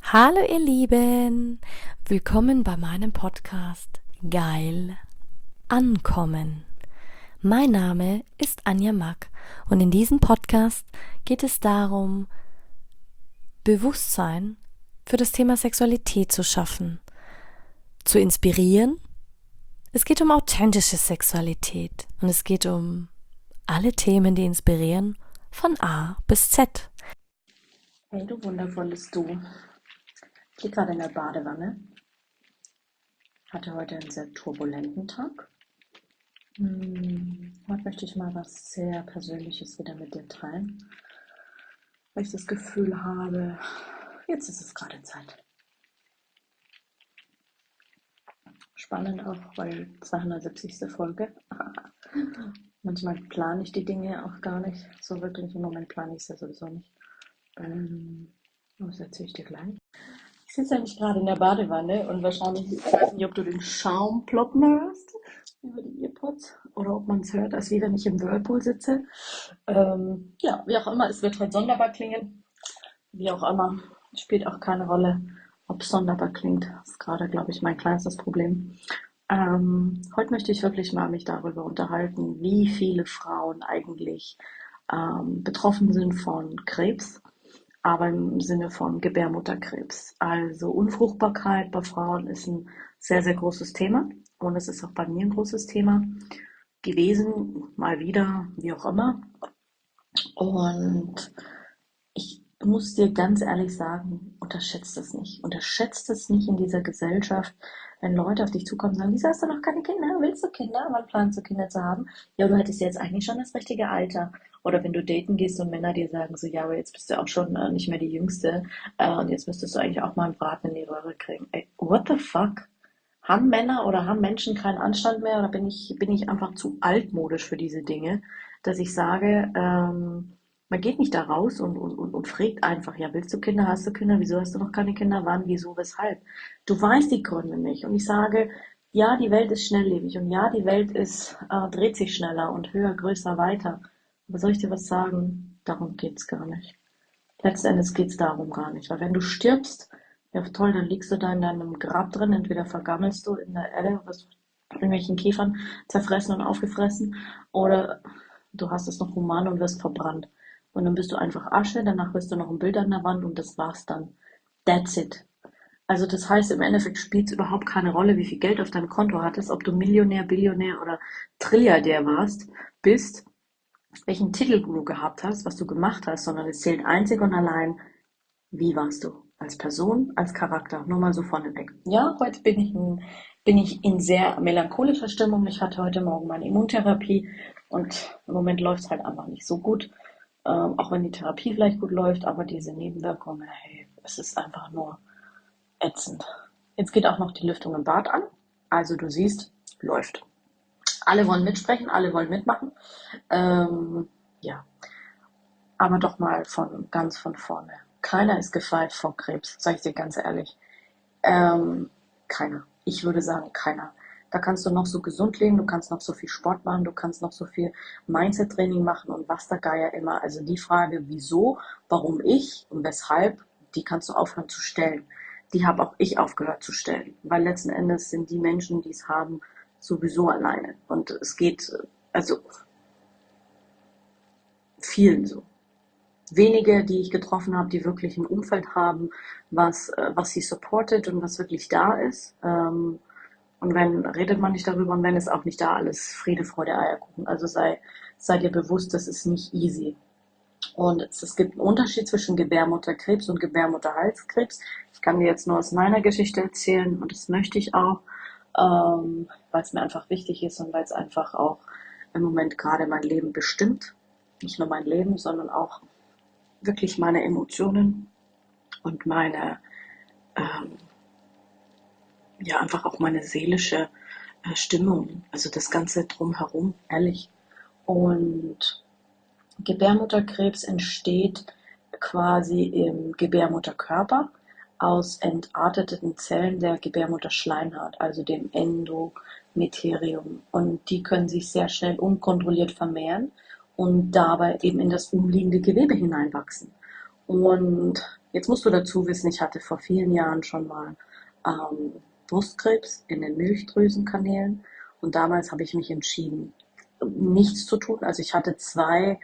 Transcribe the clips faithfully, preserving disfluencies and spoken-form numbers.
Hallo ihr Lieben, willkommen bei meinem Podcast Geil Ankommen. Mein Name ist Anja Mack und in diesem Podcast geht es darum, Bewusstsein für das Thema Sexualität zu schaffen, zu inspirieren. Es geht um authentische Sexualität und es geht um alle Themen, die inspirieren, von A bis Z. Hey du wundervolles Du, ich liege gerade in der Badewanne, hatte heute einen sehr turbulenten Tag. Hm, heute möchte ich mal was sehr Persönliches wieder mit dir teilen, weil ich das Gefühl habe, jetzt ist es gerade Zeit. Spannend auch, weil zweihundertsiebzigste Folge. Manchmal plane ich die Dinge auch gar nicht so wirklich, im Moment plane ich es ja sowieso nicht. Ähm, was erzähle ich dir gleich? Ich sitze nämlich gerade in der Badewanne und wahrscheinlich, ich weiß nicht, ob du den Schaum ploppen hörst über die Earpods oder ob man es hört, als wie wenn ich im Whirlpool sitze. Ähm, ja, wie auch immer, es wird heute sonderbar klingen. Wie auch immer, spielt auch keine Rolle, ob es sonderbar klingt. Das ist gerade, glaube ich, mein kleinstes Problem. Ähm, heute möchte ich wirklich mal mich darüber unterhalten, wie viele Frauen eigentlich ähm, betroffen sind von Krebs, aber im Sinne von Gebärmutterkrebs. Also Unfruchtbarkeit bei Frauen ist ein sehr, sehr großes Thema und es ist auch bei mir ein großes Thema gewesen, mal wieder, wie auch immer. Und ich muss dir ganz ehrlich sagen, unterschätzt es nicht. Unterschätzt es nicht in dieser Gesellschaft, wenn Leute auf dich zukommen und sagen, wieso hast du noch keine Kinder? Willst du Kinder? Wann planst du Kinder zu haben? Ja, du hättest jetzt eigentlich schon das richtige Alter. Oder wenn du daten gehst und Männer dir sagen so, ja, aber jetzt bist du auch schon äh, nicht mehr die Jüngste äh, und jetzt müsstest du eigentlich auch mal einen Braten in die Röhre kriegen. Ey, what the fuck? Haben Männer oder haben Menschen keinen Anstand mehr oder bin ich, bin ich einfach zu altmodisch für diese Dinge, dass ich sage, ähm, man geht nicht da raus und, und, und, und fragt einfach, ja, willst du Kinder, hast du Kinder, wieso hast du noch keine Kinder, wann, wieso, weshalb? Du weißt die Gründe nicht. Und ich sage, ja, die Welt ist schnelllebig und ja, die Welt ist, äh, dreht sich schneller und höher, größer, weiter. Aber soll ich dir was sagen? Darum geht's gar nicht. Letzten Endes geht's darum gar nicht. Weil wenn du stirbst, ja toll, dann liegst du da in deinem Grab drin, entweder vergammelst du in der Erde, was von irgendwelchen Käfern zerfressen und aufgefressen, oder du hast es noch human und wirst verbrannt. Und dann bist du einfach Asche, danach wirst du noch ein Bild an der Wand und das war's dann. That's it. Also das heißt, im Endeffekt spielt es überhaupt keine Rolle, wie viel Geld auf deinem Konto hattest, ob du Millionär, Billionär oder Trilliardär warst, bist, welchen Titel du gehabt hast, was du gemacht hast, sondern es zählt einzig und allein, wie warst du als Person, als Charakter. Nur mal so vorneweg. Ja, heute bin ich in, bin ich in sehr melancholischer Stimmung. Ich hatte heute Morgen meine Immuntherapie und im Moment läuft es halt einfach nicht so gut. Ähm, auch wenn die Therapie vielleicht gut läuft, aber diese Nebenwirkungen, hey, es ist einfach nur ätzend. Jetzt geht auch noch die Lüftung im Bad an. Also du siehst, läuft. Alle wollen mitsprechen, alle wollen mitmachen. Ähm, ja, aber doch mal von ganz von vorne. Keiner ist gefeit vor Krebs, sage ich dir ganz ehrlich. Ähm, keiner. Ich würde sagen, keiner. Da kannst du noch so gesund leben, du kannst noch so viel Sport machen, du kannst noch so viel Mindset-Training machen und was der Geier immer. Also die Frage, wieso, warum ich und weshalb, die kannst du aufhören zu stellen. Die habe auch ich aufgehört zu stellen, weil letzten Endes sind die Menschen, die es haben, sowieso alleine. Und es geht, also vielen so. Wenige, die ich getroffen habe, die wirklich ein Umfeld haben, was, äh, was sie supportet und was wirklich da ist. Ähm, und wenn, redet man nicht darüber und wenn, ist auch nicht da alles Friede, Freude, Eierkuchen. Also sei, sei dir bewusst, das ist nicht easy. Und es, es gibt einen Unterschied zwischen Gebärmutterkrebs und Gebärmutterhalskrebs. Ich kann dir jetzt nur aus meiner Geschichte erzählen und das möchte ich auch, ähm, weil es mir einfach wichtig ist und weil es einfach auch im Moment gerade mein Leben bestimmt. Nicht nur mein Leben, sondern auch wirklich meine Emotionen und meine, ähm, ja, einfach auch meine seelische äh, Stimmung, also das Ganze drumherum, ehrlich. Und Gebärmutterkrebs entsteht quasi im Gebärmutterkörper aus entarteten Zellen der Gebärmutterschleimhaut, also dem Endometrium. Und die können sich sehr schnell unkontrolliert vermehren und dabei eben in das umliegende Gewebe hineinwachsen. Und Jetzt musst du dazu wissen, ich hatte vor vielen Jahren schon mal ähm, Brustkrebs in den Milchdrüsenkanälen und damals habe ich mich entschieden, nichts zu tun. Also ich hatte zwei,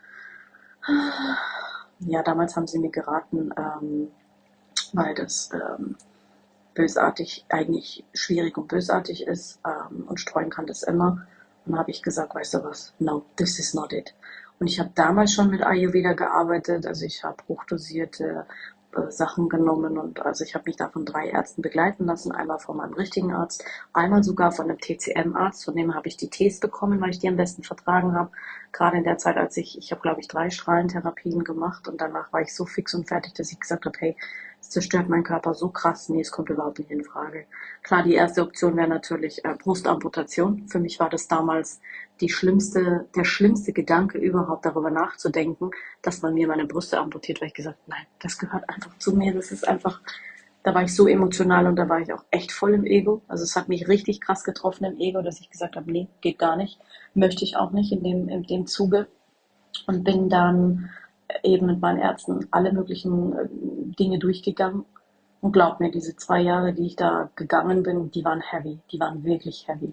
ja, damals haben sie mir geraten, ähm, weil das ähm, bösartig, eigentlich schwierig und bösartig ist ähm, und streuen kann das immer. Und dann habe ich gesagt, weißt du was, no, this is not it. Und ich habe damals schon mit Ayurveda gearbeitet, also ich habe hochdosierte äh, Sachen genommen und also ich habe mich da von drei Ärzten begleiten lassen, einmal von meinem richtigen Arzt, einmal sogar von einem T C M-Arzt, von dem habe ich die Tees bekommen, weil ich die am besten vertragen habe. Gerade in der Zeit, als ich, ich habe glaube ich drei Strahlentherapien gemacht und danach war ich so fix und fertig, dass ich gesagt habe, hey, es zerstört meinen Körper so krass, nee, es kommt überhaupt nicht in Frage. Klar, die erste Option wäre natürlich äh, Brustamputation. Für mich war das damals die schlimmste, der schlimmste Gedanke überhaupt, darüber nachzudenken, dass man mir meine Brüste amputiert, weil ich gesagt habe, nein, das gehört einfach zu mir, das ist einfach, da war ich so emotional und da war ich auch echt voll im Ego. Also es hat mich richtig krass getroffen im Ego, dass ich gesagt habe, nee, geht gar nicht, möchte ich auch nicht in dem, in dem Zuge und bin dann eben mit meinen Ärzten alle möglichen äh, Dinge durchgegangen. Und glaub mir, diese zwei Jahre, die ich da gegangen bin, die waren heavy, die waren wirklich heavy.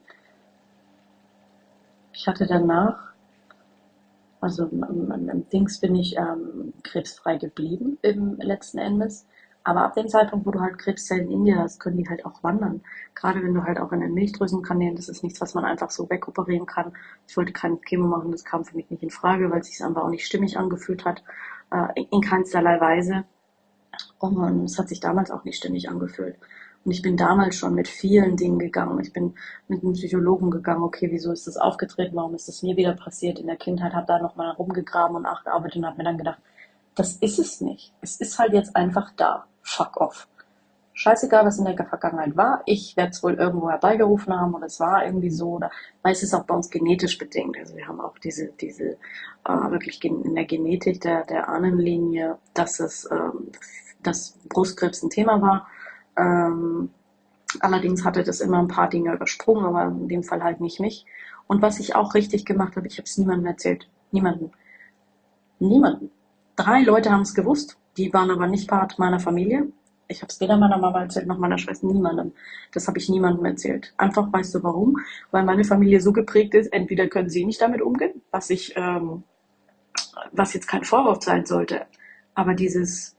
Ich hatte danach, also im, im, im Dings bin ich ähm, krebsfrei geblieben im letzten Endes. Aber ab dem Zeitpunkt, wo du halt Krebszellen in dir hast, können die halt auch wandern. Gerade wenn du halt auch in den Milchdrüsenkanälen, das ist nichts, was man einfach so wegoperieren kann. Ich wollte keine Chemo machen, das kam für mich nicht in Frage, weil es sich einfach auch nicht stimmig angefühlt hat, äh, in keinsterlei Weise. Und es hat sich damals auch nicht stimmig angefühlt. Und ich bin damals schon mit vielen Dingen gegangen. Ich bin mit einem Psychologen gegangen, okay, wieso ist das aufgetreten, warum ist das mir wieder passiert in der Kindheit, habe da nochmal rumgegraben und nachgearbeitet und habe mir dann gedacht, das ist es nicht. Es ist halt jetzt einfach da. Fuck off. Scheißegal, was in der Vergangenheit war. Ich werde es wohl irgendwo herbeigerufen haben oder es war irgendwie so. Oder meistens auch bei uns genetisch bedingt. Also wir haben auch diese, diese äh, wirklich in der Genetik der, der Ahnenlinie, dass es ähm, dass Brustkrebs ein Thema war. Ähm, allerdings hatte das immer ein paar Dinge übersprungen, aber in dem Fall halt nicht mich. Und was ich auch richtig gemacht habe, ich habe es niemandem erzählt. Niemanden. Niemanden. Drei Leute haben es gewusst, die waren aber nicht Part meiner Familie. Ich habe es weder meiner Mama erzählt noch meiner Schwester, niemandem. Das habe ich niemandem erzählt. Einfach, weißt du warum? Weil meine Familie so geprägt ist, entweder können sie nicht damit umgehen, was ich, ähm, was jetzt kein Vorwurf sein sollte, aber dieses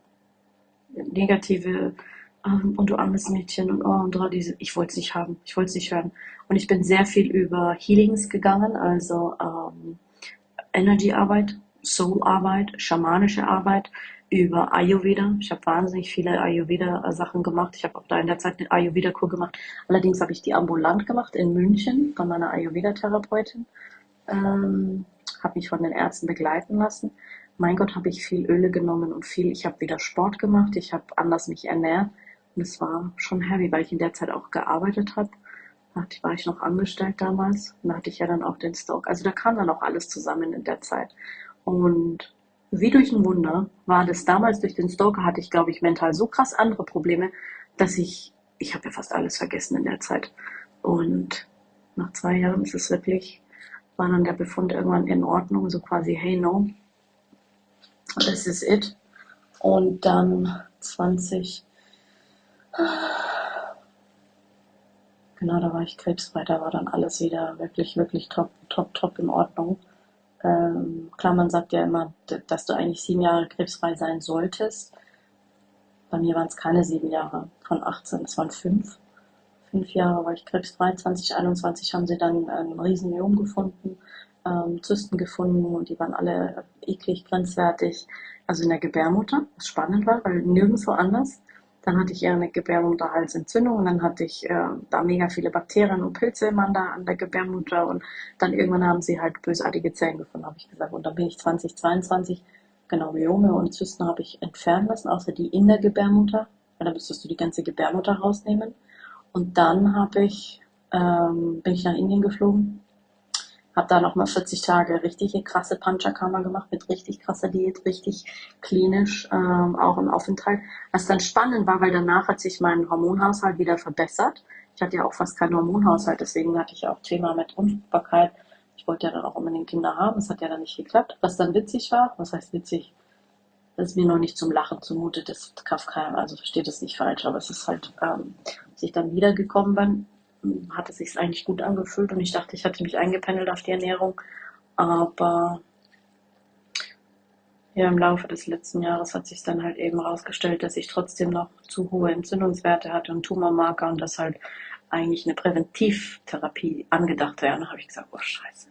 negative ähm, und du armes Mädchen und oh und da diese, ich wollte es nicht haben, ich wollte es nicht hören. Und ich bin sehr viel über Healings gegangen, also ähm, Energy-Arbeit, Soul-Arbeit, schamanische Arbeit, über Ayurveda. Ich habe wahnsinnig viele Ayurveda-Sachen gemacht. Ich habe auch da in der Zeit eine Ayurveda-Kur gemacht. Allerdings habe ich die ambulant gemacht in München von meiner Ayurveda-Therapeutin. Ähm, habe mich von den Ärzten begleiten lassen. Mein Gott, habe ich viel Öle genommen und viel. Ich habe wieder Sport gemacht. Ich habe anders mich ernährt. Und es war schon heavy, weil ich in der Zeit auch gearbeitet habe. Da war ich noch angestellt damals. Und da hatte ich ja dann auch den Stock. Also da kam dann auch alles zusammen in der Zeit. Und wie durch ein Wunder war das damals durch den Stalker, hatte ich, glaube ich, mental so krass andere Probleme, dass ich, ich habe ja fast alles vergessen in der Zeit. Und nach zwei Jahren ist es wirklich, war dann der Befund irgendwann in Ordnung, so quasi, hey, no, this is it. Und dann zwanzig, genau, da war ich krebsfrei, da war dann alles wieder wirklich, wirklich top, top, top in Ordnung. Ähm, klar, man sagt ja immer, dass du eigentlich sieben Jahre krebsfrei sein solltest. Bei mir waren es keine sieben Jahre, von achtzehn, es waren fünf. Fünf Jahre war ich krebsfrei. zwanzig einundzwanzig haben sie dann ein Riesenmyom gefunden, ähm, Zysten gefunden und die waren alle eklig, grenzwertig. Also in der Gebärmutter, was spannend war, weil nirgendwo anders. Dann hatte ich eher eine Gebärmutterhalsentzündung und dann hatte ich äh, da mega viele Bakterien und Pilze immer an der, an der Gebärmutter und dann irgendwann haben sie halt bösartige Zellen gefunden, habe ich gesagt. Und dann bin ich zwanzig zweiundzwanzig, genau, Myome und Zysten habe ich entfernen lassen, außer die in der Gebärmutter, weil dann müsstest du die ganze Gebärmutter rausnehmen. Und dann habe ich, ähm, bin ich nach Indien geflogen, habe da nochmal vierzig Tage richtige krasse Panchakarma gemacht, mit richtig krasser Diät, richtig klinisch, ähm, auch im Aufenthalt. Was dann spannend war, weil danach hat sich mein Hormonhaushalt wieder verbessert. Ich hatte ja auch fast keinen Hormonhaushalt, deswegen hatte ich ja auch Thema mit Unfruchtbarkeit. Ich wollte ja dann auch unbedingt Kinder haben, es hat ja dann nicht geklappt. Was dann witzig war, was heißt witzig? das ist mir noch nicht zum Lachen zumute, das darf keiner, also versteht es nicht falsch, aber es ist halt, ähm, als ich dann wiedergekommen bin, ähm, hat es sich eigentlich gut angefühlt und ich dachte, ich hatte mich eingependelt auf die Ernährung, aber ja, im Laufe des letzten Jahres hat sich dann halt eben herausgestellt, dass ich trotzdem noch zu hohe Entzündungswerte hatte und Tumormarker und dass halt eigentlich eine Präventivtherapie angedacht wäre. Und dann habe ich gesagt, oh Scheiße.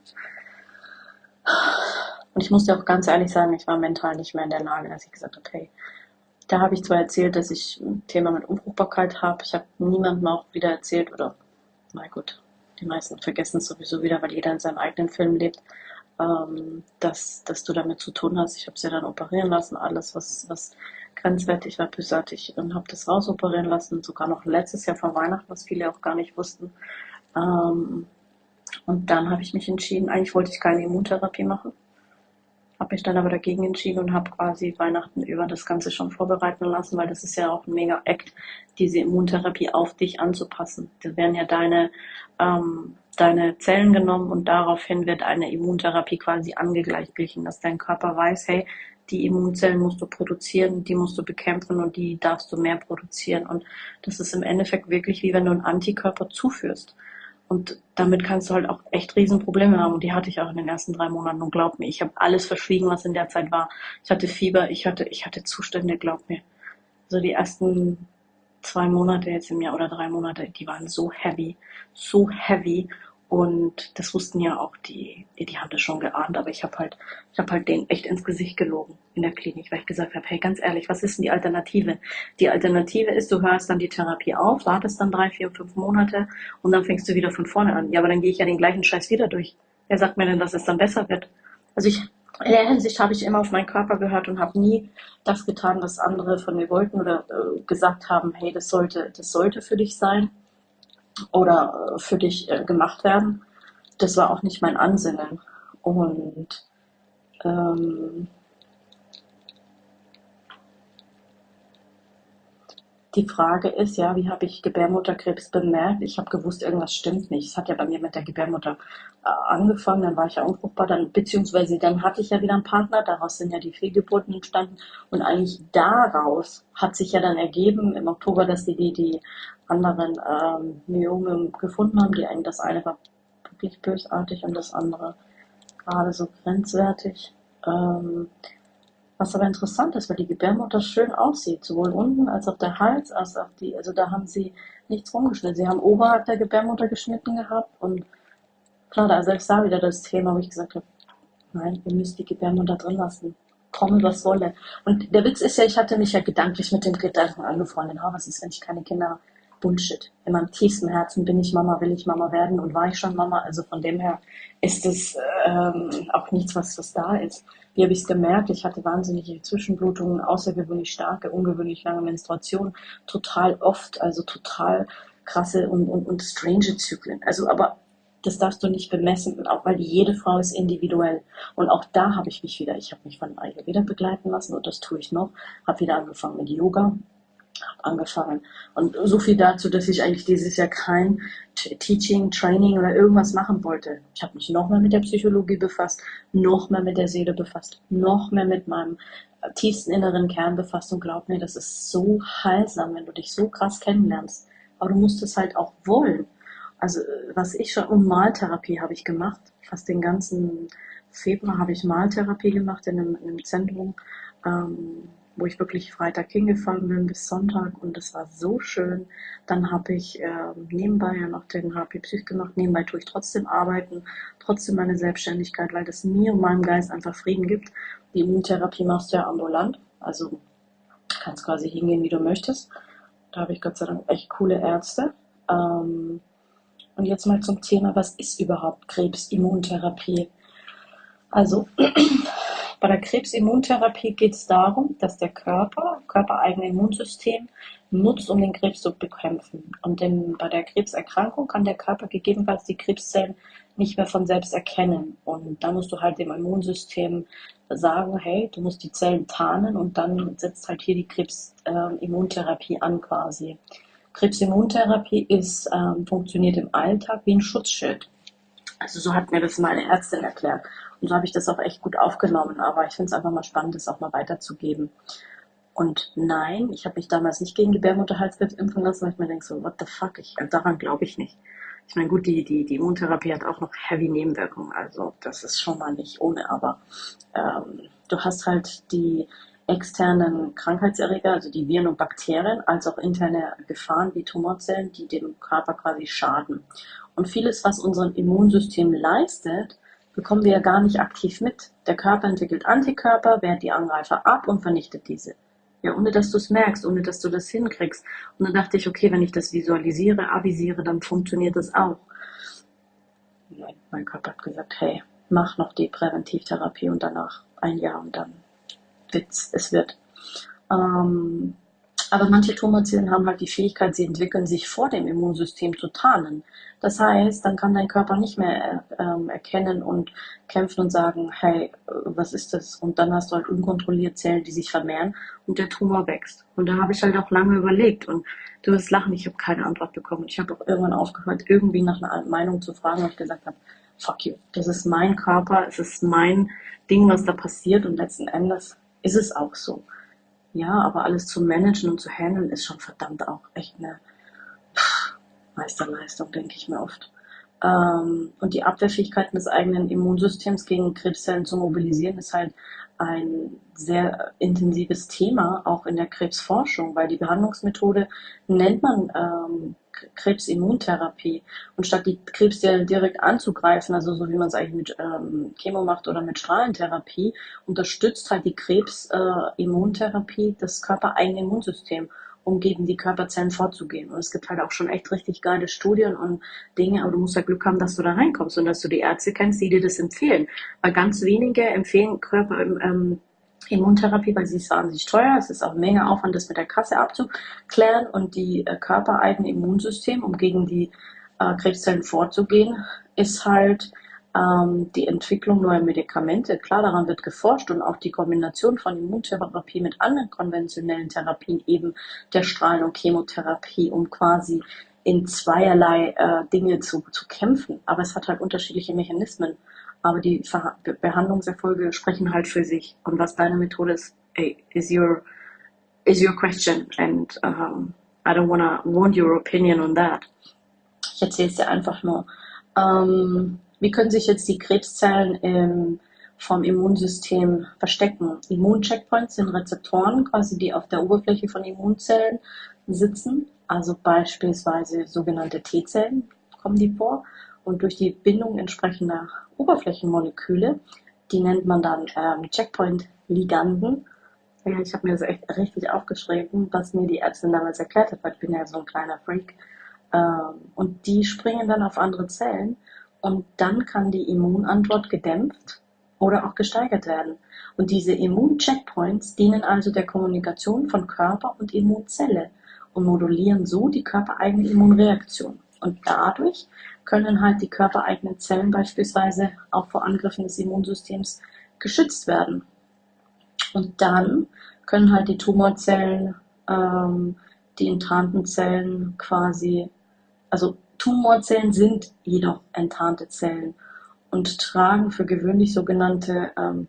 Und ich musste auch ganz ehrlich sagen, ich war mental nicht mehr in der Lage, dass ich gesagt habe, okay, da habe ich zwar erzählt, dass ich ein Thema mit Unfruchtbarkeit habe, ich habe niemandem auch wieder erzählt, oder na gut, die meisten vergessen es sowieso wieder, weil jeder in seinem eigenen Film lebt, ähm, dass, dass du damit zu tun hast. Ich habe es ja dann operieren lassen, alles, was, was grenzwertig war, bösartig, und habe das rausoperieren lassen, sogar noch letztes Jahr vor Weihnachten, was viele auch gar nicht wussten. Ähm, und dann habe ich mich entschieden, eigentlich wollte ich keine Immuntherapie machen, habe mich dann aber dagegen entschieden und habe quasi Weihnachten über das Ganze schon vorbereiten lassen, weil das ist ja auch ein mega Act, diese Immuntherapie auf dich anzupassen. Da werden ja deine, ähm, deine Zellen genommen und daraufhin wird eine Immuntherapie quasi angeglichen, dass dein Körper weiß, hey, die Immunzellen musst du produzieren, die musst du bekämpfen und die darfst du mehr produzieren. Und das ist im Endeffekt wirklich wie wenn du einen Antikörper zuführst. Und damit kannst du halt auch echt riesen Probleme haben. Und die hatte ich auch in den ersten drei Monaten. Und glaub mir, ich habe alles verschwiegen, was in der Zeit war. Ich hatte Fieber, ich hatte, ich hatte Zustände, glaub mir. Also die ersten zwei Monate jetzt im Jahr oder drei Monate, die waren so heavy, so heavy. Und das wussten ja auch die, die, die haben das schon geahnt, aber ich habe halt, ich habe halt denen echt ins Gesicht gelogen in der Klinik, weil ich gesagt habe, hey, ganz ehrlich, was ist denn die Alternative? Die Alternative ist, du hörst dann die Therapie auf, wartest dann drei, vier, fünf Monate und dann fängst du wieder von vorne an. Ja, aber dann gehe ich ja den gleichen Scheiß wieder durch. Wer sagt mir denn, dass es dann besser wird? Also ich, in der Hinsicht habe ich immer auf meinen Körper gehört und habe nie das getan, was andere von mir wollten oder äh, gesagt haben, hey, das sollte, das sollte für dich sein oder äh, für dich äh, gemacht werden. Das war auch nicht mein Ansinnen. Und ähm, die Frage ist ja, wie habe ich Gebärmutterkrebs bemerkt? Ich habe gewusst, irgendwas stimmt nicht. Es hat ja bei mir mit der Gebärmutter äh, angefangen, dann war ich ja unfruchtbar, dann, beziehungsweise dann hatte ich ja wieder einen Partner, daraus sind ja die Fehlgeburten entstanden und eigentlich daraus hat sich ja dann ergeben im Oktober, dass die die, die anderen ähm, Myome gefunden haben. Die, das eine war wirklich bösartig und das andere gerade so grenzwertig. Ähm, was aber interessant ist, weil die Gebärmutter schön aussieht, sowohl unten als auch der Hals, als auch die, also da haben sie nichts rumgeschnitten. Sie haben oberhalb der Gebärmutter geschnitten gehabt und klar, da selbst da wieder das Thema, wo ich gesagt habe, nein, ihr müsst die Gebärmutter drin lassen. Komme, was wolle. Und der Witz ist ja, ich hatte mich ja gedanklich mit dem Gedanken angefreundet, oh, was ist, wenn ich keine Kinder habe? Bullshit. In meinem tiefsten Herzen bin ich Mama, will ich Mama werden und war ich schon Mama. Also von dem her ist es ähm, auch nichts, was, was da ist. Wie habe ich es gemerkt? Ich hatte wahnsinnige Zwischenblutungen, außergewöhnlich starke, ungewöhnlich lange Menstruation, total oft, also total krasse und, und, und strange Zyklen. Also aber das darfst du nicht bemessen, auch weil jede Frau ist individuell. Und auch da habe ich mich wieder, ich habe mich von Ayurveda begleiten lassen und das tue ich noch, habe wieder angefangen mit Yoga, habe angefangen. Und so viel dazu, dass ich eigentlich dieses Jahr kein Teaching, Training oder irgendwas machen wollte. Ich habe mich noch mehr mit der Psychologie befasst, noch mehr mit der Seele befasst, noch mehr mit meinem tiefsten inneren Kern befasst und glaub mir, das ist so heilsam, wenn du dich so krass kennenlernst. Aber du musst es halt auch wollen. Also was ich schon, und Maltherapie habe ich gemacht, fast den ganzen Februar habe ich Maltherapie gemacht in einem, in einem Zentrum, ähm, wo ich wirklich Freitag hingefahren bin bis Sonntag und das war so schön. Dann habe ich äh, nebenbei ja noch den H P Psych gemacht, nebenbei tue ich trotzdem arbeiten, trotzdem meine Selbstständigkeit, weil das mir und meinem Geist einfach Frieden gibt. Die Immuntherapie machst du ja ambulant, also kannst quasi hingehen, wie du möchtest. Da habe ich Gott sei Dank echt coole Ärzte. Ähm, Und jetzt mal zum Thema, was ist überhaupt Krebsimmuntherapie? Also bei der Krebsimmuntherapie geht es darum, dass der Körper, körpereigene Immunsystem nutzt, um den Krebs zu bekämpfen. Und denn bei der Krebserkrankung kann der Körper gegebenenfalls die Krebszellen nicht mehr von selbst erkennen. Und da musst du halt dem Immunsystem sagen, hey, du musst die Zellen tarnen und dann setzt halt hier die Krebsimmuntherapie an quasi. Krebsimmuntherapie ist, ähm, funktioniert im Alltag wie ein Schutzschild. Also so hat mir das meine Ärztin erklärt. Und so habe ich das auch echt gut aufgenommen. Aber ich finde es einfach mal spannend, das auch mal weiterzugeben. Und nein, ich habe mich damals nicht gegen Gebärmutterhalskrebs impfen lassen, weil ich mir denke so, what the fuck, ich, daran glaube ich nicht. Ich meine, gut, die, die, die Immuntherapie hat auch noch heavy Nebenwirkungen, also das ist schon mal nicht ohne, aber ähm, du hast halt die externen Krankheitserreger, also die Viren und Bakterien, als auch interne Gefahren wie Tumorzellen, die dem Körper quasi schaden. Und vieles, was unser Immunsystem leistet, bekommen wir ja gar nicht aktiv mit. Der Körper entwickelt Antikörper, wehrt die Angreifer ab und vernichtet diese. Ja, ohne dass du es merkst, ohne dass du das hinkriegst. Und dann dachte ich, okay, wenn ich das visualisiere, avisiere, dann funktioniert das auch. Nein, mein Körper hat gesagt, hey, mach noch die Präventivtherapie und danach ein Jahr und dann wird's, es wird. Ähm, aber manche Tumorzellen haben halt die Fähigkeit, sie entwickeln sich vor dem Immunsystem zu tarnen. Das heißt, dann kann dein Körper nicht mehr ähm, erkennen und kämpfen und sagen, hey, was ist das? Und dann hast du halt unkontrolliert Zellen, die sich vermehren und der Tumor wächst. Und da habe ich halt auch lange überlegt und du wirst lachen, ich habe keine Antwort bekommen. Ich habe auch irgendwann aufgehört, irgendwie nach einer Meinung zu fragen, weil ich gesagt habe, fuck you, das ist mein Körper, es ist mein Ding, was da passiert und letzten Endes ist es auch so. Ja, aber alles zu managen und zu handeln ist schon verdammt auch echt eine Meisterleistung, denke ich mir oft. Ähm, und die Abwehrfähigkeiten des eigenen Immunsystems gegen Krebszellen zu mobilisieren, ist halt ein sehr intensives Thema, auch in der Krebsforschung, weil die Behandlungsmethode nennt man ähm, Krebsimmuntherapie. Und statt die Krebszellen direkt anzugreifen, also so wie man es eigentlich mit ähm, Chemo macht oder mit Strahlentherapie, unterstützt halt die Krebsimmuntherapie äh, das körpereigene Immunsystem, um gegen die Körperzellen vorzugehen. Und es gibt halt auch schon echt richtig geile Studien und Dinge, aber du musst ja Glück haben, dass du da reinkommst und dass du die Ärzte kennst, die dir das empfehlen. Weil ganz wenige empfehlen Körper, ähm, Immuntherapie, weil sie ist wahnsinnig teuer. Es ist auch mega Aufwand, das mit der Kasse abzuklären und die äh, körpereigene Immunsystem, um gegen die äh, Krebszellen vorzugehen, ist halt ähm, die Entwicklung neuer Medikamente. Klar, daran wird geforscht und auch die Kombination von Immuntherapie mit anderen konventionellen Therapien, eben der Strahlen- und Chemotherapie, um quasi in zweierlei äh, Dinge zu, zu kämpfen. Aber es hat halt unterschiedliche Mechanismen. Aber die Ver Be Behandlungserfolge sprechen halt für sich. Und was deine Methode ist, ey, is your, is your question. And um, I don't wanna want your opinion on that. Ich erzähle es dir einfach nur. Ähm, wie können sich jetzt die Krebszellen im, vom Immunsystem verstecken? Immuncheckpoints sind Rezeptoren, quasi die auf der Oberfläche von Immunzellen sitzen. Also beispielsweise sogenannte T-Zellen kommen die vor. Und durch die Bindung entsprechender Oberflächenmoleküle, die nennt man dann ähm, Checkpoint-Liganden. Ja, ich habe mir das echt richtig aufgeschrieben, was mir die Ärztin damals erklärt hat, weil ich bin ja so ein kleiner Freak. Ähm, und die springen dann auf andere Zellen und dann kann die Immunantwort gedämpft oder auch gesteigert werden. Und diese Immuncheckpoints dienen also der Kommunikation von Körper und Immunzelle und modulieren so die körpereigene Immunreaktion. Und dadurch können halt die körpereigenen Zellen beispielsweise auch vor Angriffen des Immunsystems geschützt werden. Und dann können halt die Tumorzellen, ähm, die enttarnten Zellen quasi, also Tumorzellen sind jedoch enttarnte Zellen und tragen für gewöhnlich sogenannte ähm,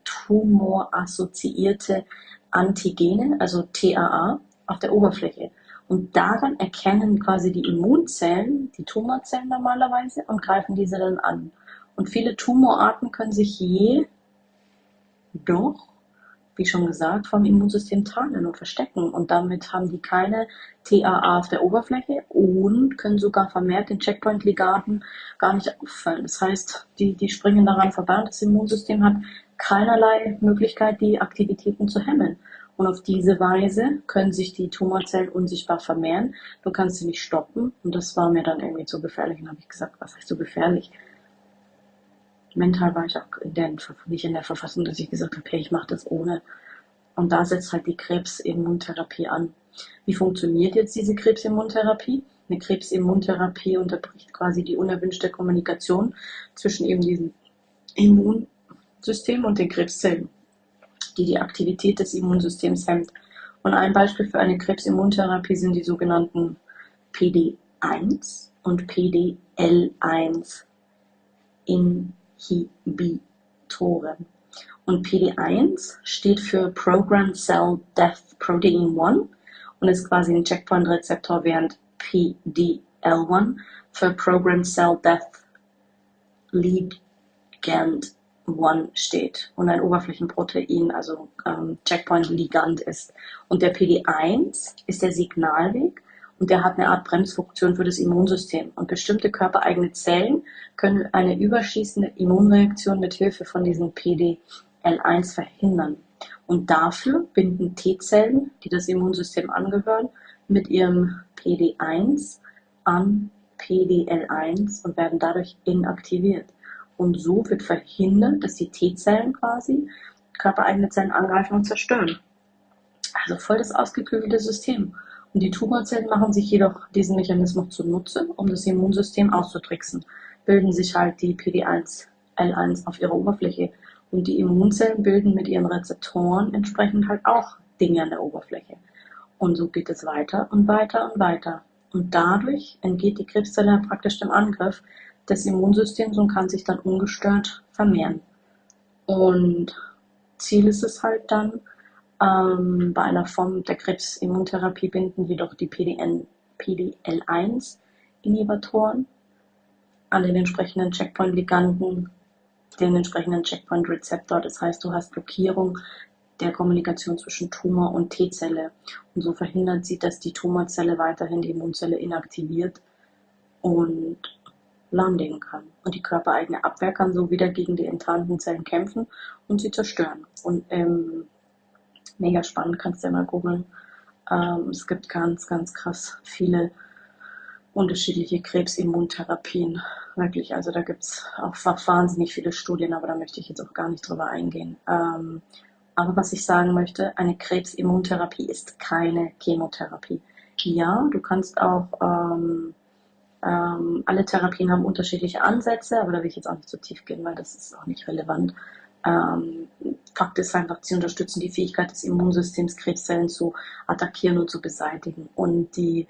tumorassoziierte Antigene, also T A A, auf der Oberfläche. Und daran erkennen quasi die Immunzellen die Tumorzellen normalerweise und greifen diese dann an. Und viele Tumorarten können sich jedoch, wie schon gesagt, vom Immunsystem tarnen und verstecken. Und damit haben die keine T A A auf der Oberfläche und können sogar vermehrt den Checkpoint-Ligaden gar nicht auffallen. Das heißt, die, die springen daran vorbei und das Immunsystem hat keinerlei Möglichkeit, die Aktivitäten zu hemmen. Und auf diese Weise können sich die Tumorzellen unsichtbar vermehren. Du kannst sie nicht stoppen. Und das war mir dann irgendwie zu gefährlich. Und dann habe ich gesagt, was heißt so gefährlich? Mental war ich auch in der, nicht in der Verfassung, dass ich gesagt habe, hey, ich mache das ohne. Und da setzt halt die Krebsimmuntherapie an. Wie funktioniert jetzt diese Krebsimmuntherapie? Eine Krebsimmuntherapie unterbricht quasi die unerwünschte Kommunikation zwischen eben diesem Immunsystem und den Krebszellen, die die Aktivität des Immunsystems hemmt. Und ein Beispiel für eine Krebsimmuntherapie sind die sogenannten P D eins und P D L eins Inhibitoren. Und P D eins steht für Programmed Cell Death Protein eins und ist quasi ein Checkpoint-Rezeptor, während P D L eins für Programmed Cell Death Ligand eins steht und ein Oberflächenprotein, also ähm, Checkpoint-Ligand ist. Und der P D eins ist der Signalweg und der hat eine Art Bremsfunktion für das Immunsystem. Und bestimmte körpereigene Zellen können eine überschießende Immunreaktion mit Hilfe von diesem P D L eins verhindern. Und dafür binden T-Zellen, die das Immunsystem angehören, mit ihrem P D eins an P D L eins und werden dadurch inaktiviert. Und so wird verhindert, dass die T-Zellen quasi körpereigene Zellen angreifen und zerstören. Also voll das ausgeklügelte System. Und die Tumorzellen machen sich jedoch diesen Mechanismus zunutze, um das Immunsystem auszutricksen. Bilden sich halt die P D eins L eins auf ihrer Oberfläche. Und die Immunzellen bilden mit ihren Rezeptoren entsprechend halt auch Dinge an der Oberfläche. Und so geht es weiter und weiter und weiter. Und dadurch entgeht die Krebszelle praktisch dem Angriff des Immunsystems und kann sich dann ungestört vermehren. Und Ziel ist es halt dann, ähm, bei einer Form der Krebsimmuntherapie binden jedoch die P D L eins Inhibitoren an den entsprechenden Checkpoint-Liganden, den entsprechenden Checkpoint-Rezeptor. Das heißt, du hast Blockierung der Kommunikation zwischen Tumor und T-Zelle. Und so verhindert sie, dass die Tumorzelle weiterhin die Immunzelle inaktiviert und lahmlegen kann. Und die körpereigene Abwehr kann so wieder gegen die enttarnten Zellen kämpfen und sie zerstören. Und ähm, mega spannend, kannst du ja mal googeln. Ähm, es gibt ganz, ganz krass viele unterschiedliche Krebsimmuntherapien. Wirklich, also da gibt es auch wahnsinnig viele Studien, aber da möchte ich jetzt auch gar nicht drüber eingehen. Ähm, aber was ich sagen möchte, eine Krebsimmuntherapie ist keine Chemotherapie. Ja, du kannst auch, ähm, ähm, alle Therapien haben unterschiedliche Ansätze, aber da will ich jetzt auch nicht so tief gehen, weil das ist auch nicht relevant. Ähm, Fakt ist einfach, sie unterstützen die Fähigkeit des Immunsystems, Krebszellen zu attackieren und zu beseitigen. Und die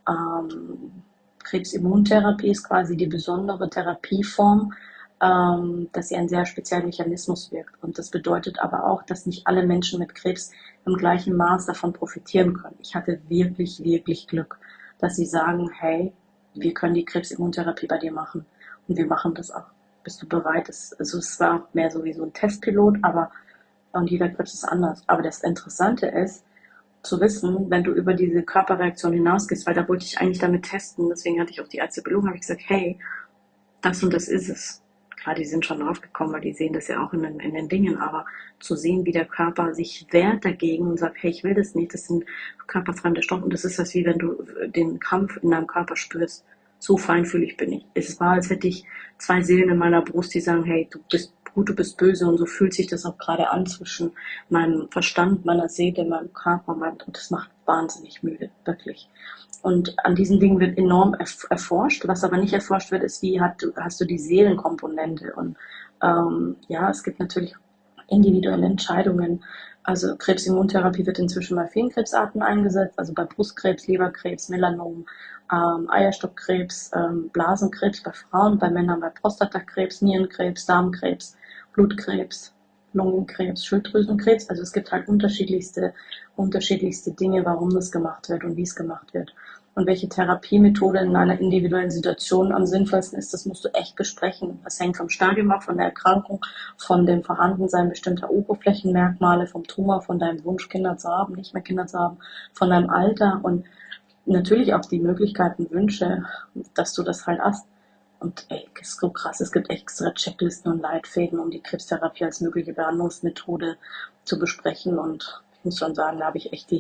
ähm, Krebsimmuntherapie ist quasi die besondere Therapieform, ähm, dass sie einen sehr speziellen Mechanismus wirkt. Und das bedeutet aber auch, dass nicht alle Menschen mit Krebs im gleichen Maß davon profitieren können. Ich hatte wirklich, wirklich Glück, dass sie sagen, hey, wir können die Krebsimmuntherapie bei dir machen. Und wir machen das auch. Bist du bereit? Also es war mehr so wie so ein Testpilot, aber und jeder Krebs ist anders. Aber das Interessante ist, zu wissen, wenn du über diese Körperreaktion hinausgehst, weil da wollte ich eigentlich damit testen, deswegen hatte ich auch die Ärzte belogen, habe ich gesagt, hey, das und das ist es. Klar, die sind schon draufgekommen, weil die sehen das ja auch in den, in den Dingen, aber zu sehen, wie der Körper sich wehrt dagegen und sagt, hey, ich will das nicht, das sind körperfremde Stoffe und das ist das, wie wenn du den Kampf in deinem Körper spürst. So feinfühlig bin ich. Es war, als hätte ich zwei Seelen in meiner Brust, die sagen, hey, du bist gut, du bist böse, und so fühlt sich das auch gerade an zwischen meinem Verstand, meiner Seele, meinem Körper, und das macht wahnsinnig müde, wirklich. Und an diesen Dingen wird enorm erforscht. Was aber nicht erforscht wird, ist, wie hat, hast du die Seelenkomponente. Und ähm, ja, es gibt natürlich individuelle Entscheidungen. Also Krebsimmuntherapie wird inzwischen bei vielen Krebsarten eingesetzt, also bei Brustkrebs, Leberkrebs, Melanom, ähm, Eierstockkrebs, ähm, Blasenkrebs bei Frauen, bei Männern bei Prostatakrebs, Nierenkrebs, Darmkrebs, Blutkrebs, Lungenkrebs, Schilddrüsenkrebs. Also es gibt halt unterschiedlichste, unterschiedlichste Dinge, warum das gemacht wird und wie es gemacht wird. Und welche Therapiemethode in einer individuellen Situation am sinnvollsten ist, das musst du echt besprechen. Das hängt vom Stadium ab, von der Erkrankung, von dem Vorhandensein bestimmter Oberflächenmerkmale, vom Tumor, von deinem Wunsch, Kinder zu haben, nicht mehr Kinder zu haben, von deinem Alter und natürlich auch die Möglichkeiten, Wünsche, dass du das halt hast. Und ey, das ist so krass, es gibt extra Checklisten und Leitfäden, um die Krebstherapie als mögliche Behandlungsmethode zu besprechen. Und ich muss schon sagen, da habe ich echt die,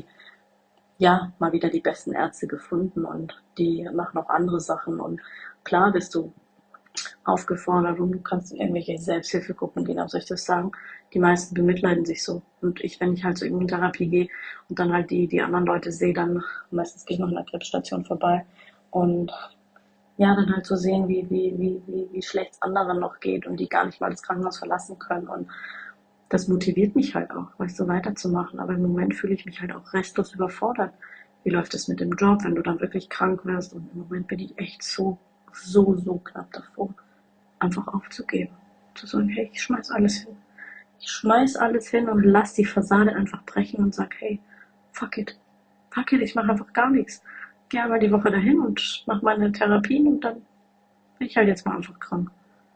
ja, mal wieder die besten Ärzte gefunden und die machen auch andere Sachen. Und klar bist du aufgefordert und du kannst in irgendwelche Selbsthilfegruppen gehen, aber soll ich das sagen? Die meisten bemitleiden sich so. Und ich, wenn ich halt zur Immuntherapie gehe und dann halt die, die anderen Leute sehe, dann meistens gehe ich noch an der Krebsstation vorbei und ja, dann halt so sehen, wie, wie, wie, wie, wie schlecht es anderen noch geht und die gar nicht mal das Krankenhaus verlassen können. Und das motiviert mich halt auch, weißt du, weiterzumachen. Aber im Moment fühle ich mich halt auch restlos überfordert. Wie läuft es mit dem Job, wenn du dann wirklich krank wirst? Und im Moment bin ich echt so, so, so knapp davor. einfach aufzugeben. Zu sagen, hey, ich schmeiß alles hin. Ich schmeiß alles hin und lass die Fassade einfach brechen und sag, hey, fuck it. Fuck it, ich mache einfach gar nichts. Geh einmal die Woche dahin und mach meine Therapien und dann bin ich halt jetzt mal einfach krank.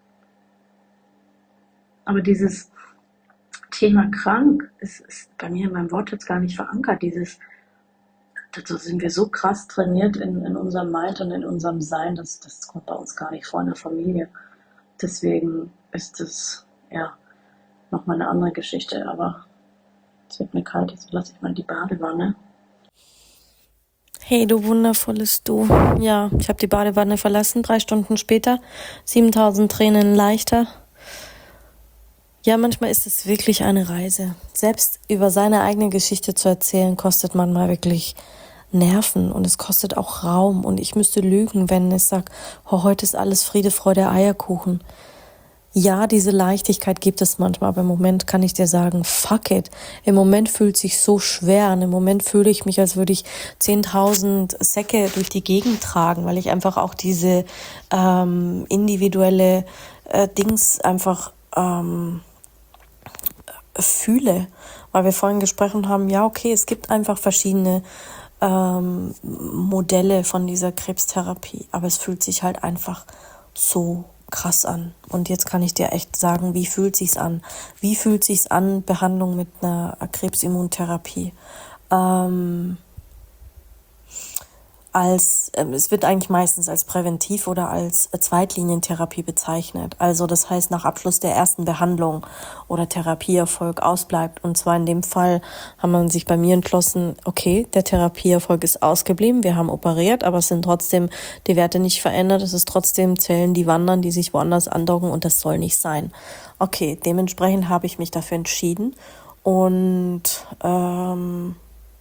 Aber dieses Thema krank ist, ist bei mir in meinem Wortschatz gar nicht verankert. Dieses, dazu sind wir so krass trainiert in, in unserem Mind und in unserem Sein, dass das kommt bei uns gar nicht vor in der Familie. Deswegen ist es, ja, nochmal eine andere Geschichte, aber es wird mir kalt, jetzt lasse ich mal die Badewanne. Hey, du wundervolles Du. Ja, ich habe die Badewanne verlassen, drei Stunden später, siebentausend Tränen leichter. Ja, manchmal ist es wirklich eine Reise. Selbst über seine eigene Geschichte zu erzählen, kostet manchmal wirklich Nerven und es kostet auch Raum. Und ich müsste lügen, wenn ich sage, oh, heute ist alles Friede, Freude, Eierkuchen. Ja, diese Leichtigkeit gibt es manchmal, aber im Moment kann ich dir sagen, fuck it. Im Moment fühlt es sich so schwer an. Im Moment fühle ich mich, als würde ich zehntausend Säcke durch die Gegend tragen, weil ich einfach auch diese ähm, individuelle äh, Dings einfach ähm, fühle. Weil wir vorhin gesprochen haben, ja okay, es gibt einfach verschiedene ähm, Modelle von dieser Krebstherapie, aber es fühlt sich halt einfach so krass an. Und jetzt kann ich dir echt sagen, wie fühlt sich's an? Wie fühlt sich's an, Behandlung mit einer Krebsimmuntherapie? Ähm, als, äh, es wird eigentlich meistens als Präventiv- oder als Zweitlinientherapie bezeichnet. Also das heißt, nach Abschluss der ersten Behandlung oder Therapieerfolg ausbleibt. Und zwar in dem Fall haben man sich bei mir entschlossen, okay, der Therapieerfolg ist ausgeblieben, wir haben operiert, aber es sind trotzdem die Werte nicht verändert, es ist trotzdem Zellen, die wandern, die sich woanders andocken und das soll nicht sein. Okay, dementsprechend habe ich mich dafür entschieden und ähm,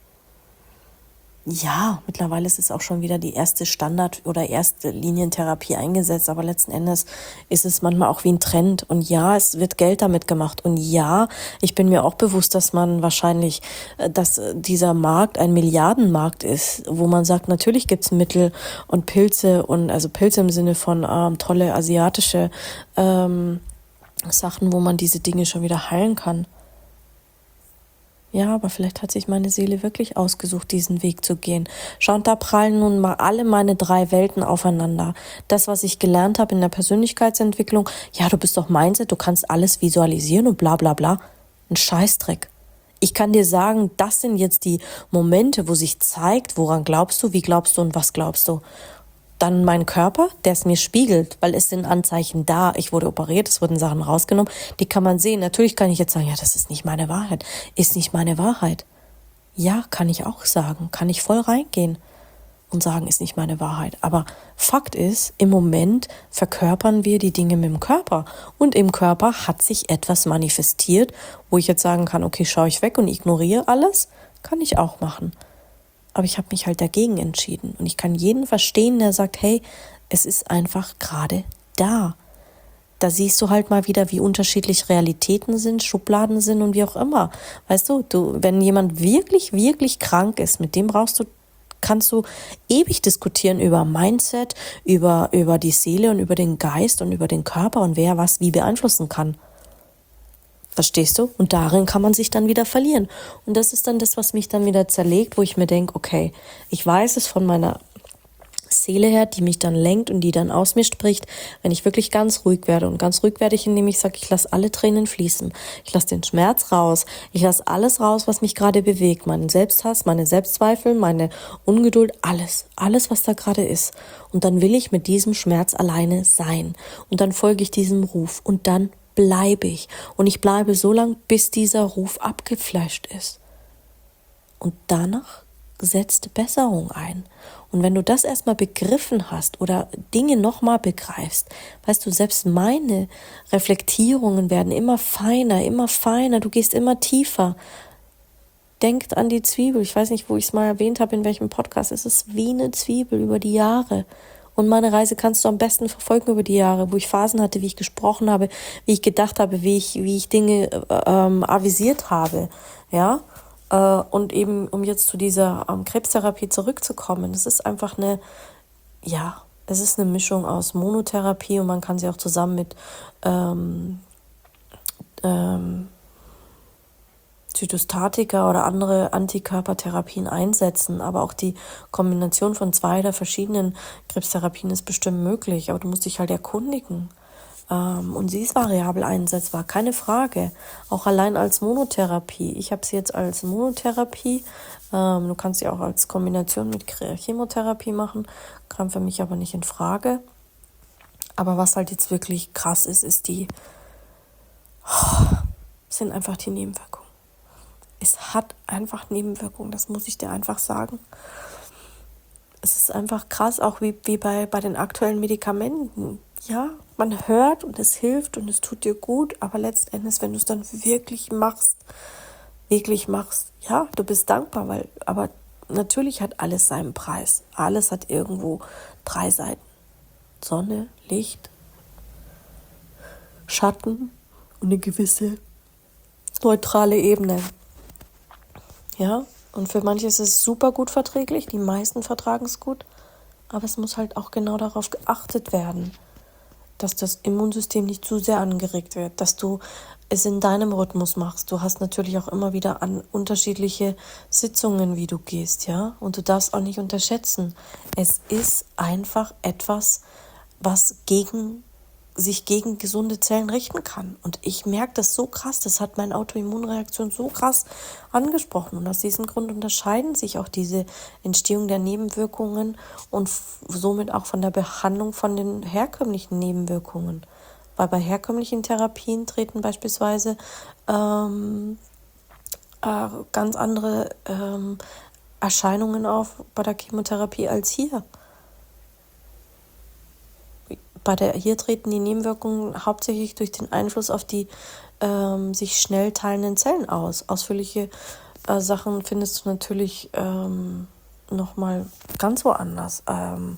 ja, mittlerweile ist es auch schon wieder die erste Standard- oder erste Linientherapie eingesetzt, aber letzten Endes ist es manchmal auch wie ein Trend. Und ja, es wird Geld damit gemacht. Und ja, ich bin mir auch bewusst, dass man wahrscheinlich, dass dieser Markt ein Milliardenmarkt ist, wo man sagt, natürlich gibt's Mittel und Pilze und also Pilze im Sinne von ähm, tolle asiatische ähm, Sachen, wo man diese Dinge schon wieder heilen kann. Ja, aber vielleicht hat sich meine Seele wirklich ausgesucht, diesen Weg zu gehen. Schau, und da prallen nun mal alle meine drei Welten aufeinander. Das, was ich gelernt habe in der Persönlichkeitsentwicklung, ja, du bist doch Mindset, du kannst alles visualisieren und bla bla bla. Ein Scheißdreck. Ich kann dir sagen, das sind jetzt die Momente, wo sich zeigt, woran glaubst du, wie glaubst du und was glaubst du. Dann mein Körper, der es mir spiegelt, weil es sind Anzeichen da. Ich wurde operiert, es wurden Sachen rausgenommen, die kann man sehen. Natürlich kann ich jetzt sagen, ja, das ist nicht meine Wahrheit. Ist nicht meine Wahrheit. Ja, kann ich auch sagen. Kann ich voll reingehen und sagen, ist nicht meine Wahrheit. Aber Fakt ist, im Moment verkörpern wir die Dinge mit dem Körper. Und im Körper hat sich etwas manifestiert, wo ich jetzt sagen kann, okay, schaue ich weg und ignoriere alles. Kann ich auch machen. Aber ich habe mich halt dagegen entschieden. Und ich kann jeden verstehen, der sagt, hey, es ist einfach gerade da. Da siehst du halt mal wieder, wie unterschiedlich Realitäten sind, Schubladen sind und wie auch immer. Weißt du, du, wenn jemand wirklich, wirklich krank ist, mit dem brauchst du, kannst du ewig diskutieren über Mindset, über, über die Seele und über den Geist und über den Körper und wer was wie beeinflussen kann. Verstehst du? Und darin kann man sich dann wieder verlieren. Und das ist dann das, was mich dann wieder zerlegt, wo ich mir denke, okay, ich weiß es von meiner Seele her, die mich dann lenkt und die dann aus mir spricht, wenn ich wirklich ganz ruhig werde. Und ganz ruhig werde ich, indem ich sage, ich lasse alle Tränen fließen. Ich lasse den Schmerz raus. Ich lasse alles raus, was mich gerade bewegt. Meinen Selbsthass, meine Selbstzweifel, meine Ungeduld, alles. Alles, was da gerade ist. Und dann will ich mit diesem Schmerz alleine sein. Und dann folge ich diesem Ruf. Und dann bleibe ich. Und ich bleibe so lange, bis dieser Ruf abgeflasht ist. Und danach setzt Besserung ein. Und wenn du das erstmal begriffen hast oder Dinge nochmal begreifst, weißt du, selbst meine Reflektierungen werden immer feiner, immer feiner, du gehst immer tiefer. Denkt an die Zwiebel. Ich weiß nicht, wo ich es mal erwähnt habe, in welchem Podcast. Es ist wie eine Zwiebel über die Jahre. Und meine Reise kannst du am besten verfolgen über die Jahre, wo ich Phasen hatte, wie ich gesprochen habe, wie ich gedacht habe, wie ich, wie ich Dinge ähm, avisiert habe, ja. Äh, und eben, um jetzt zu dieser ähm, Krebstherapie zurückzukommen, das ist einfach eine, ja, Es ist eine Mischung aus Monotherapie und man kann sie auch zusammen mit ähm, ähm, Zytostatika oder andere Antikörpertherapien einsetzen, aber auch die Kombination von zwei oder verschiedenen Krebstherapien ist bestimmt möglich, aber du musst dich halt erkundigen. Ähm, und sie ist variabel einsetzbar, keine Frage. Auch allein als Monotherapie. Ich habe sie jetzt als Monotherapie. Ähm, du kannst sie auch als Kombination mit Chemotherapie machen, kam für mich aber nicht in Frage. Aber was halt jetzt wirklich krass ist, ist die, oh, sind einfach die Nebenwirkungen. Es hat einfach Nebenwirkungen, das muss ich dir einfach sagen. Es ist einfach krass, auch wie, wie bei, bei den aktuellen Medikamenten. Ja, man hört und es hilft und es tut dir gut, aber letztendlich, wenn du es dann wirklich machst, wirklich machst, ja, du bist dankbar, weil, aber natürlich hat alles seinen Preis. Alles hat irgendwo drei Seiten. Sonne, Licht, Schatten und eine gewisse neutrale Ebene. Ja, und für manche ist es super gut verträglich, die meisten vertragen es gut, aber es muss halt auch genau darauf geachtet werden, dass das Immunsystem nicht zu sehr angeregt wird, dass du es in deinem Rhythmus machst. Du hast natürlich auch immer wieder an unterschiedliche Sitzungen, wie du gehst, ja, und du darfst auch nicht unterschätzen. Es ist einfach etwas, was gegen sich gegen gesunde Zellen richten kann. Und ich merke das so krass, das hat meine Autoimmunreaktion so krass angesprochen. Und aus diesem Grund unterscheiden sich auch diese Entstehung der Nebenwirkungen und f- somit auch von der Behandlung von den herkömmlichen Nebenwirkungen. Weil bei herkömmlichen Therapien treten beispielsweise ähm, äh, ganz andere ähm, Erscheinungen auf bei der Chemotherapie als hier. Bei der, hier treten die Nebenwirkungen hauptsächlich durch den Einfluss auf die ähm, sich schnell teilenden Zellen aus. Ausführliche äh, Sachen findest du natürlich ähm, nochmal ganz woanders. Ähm,